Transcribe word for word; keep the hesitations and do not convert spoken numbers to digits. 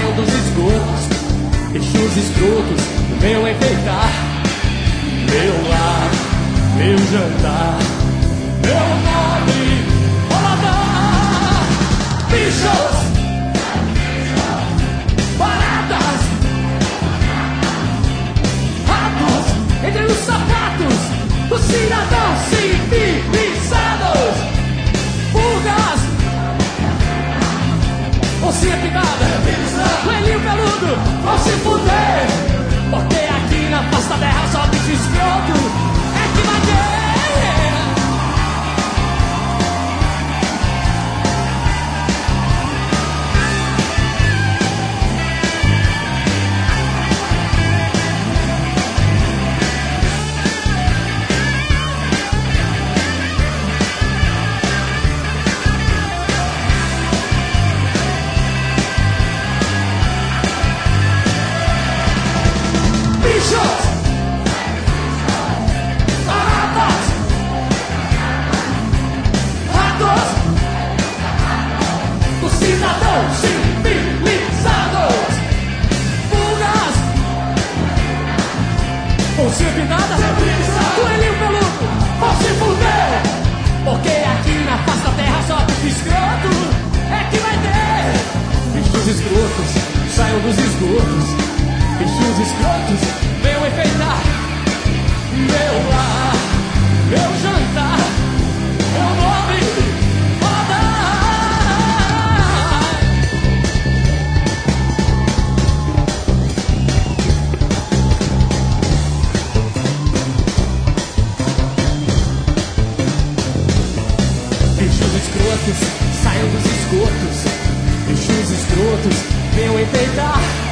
saiam dos esgotos. Bichos escrotos venham enfeitar meu lar, meu jantar, meu nobre paladar. Bichos, baratas, ratos entre os sapatos dos cidadãos civilizados. Pulgas, oncinha pintada, coelhinho peludo, vão se fuder, porque aqui na face da terra só bicho escroto é que vai ter. Oncinha pintada, coelhinho peludo, vão se fuder, porque aqui na face da terra só bicho escroto é que vai ter. Bichos escrotos, saiam dos esgotos. Bichos escrotos, venham enfeitar meu lar, meu jantar, meu nobre paladar. Bichos escrotos, saiam dos esgotos. Bichos escrotos, venham enfeitar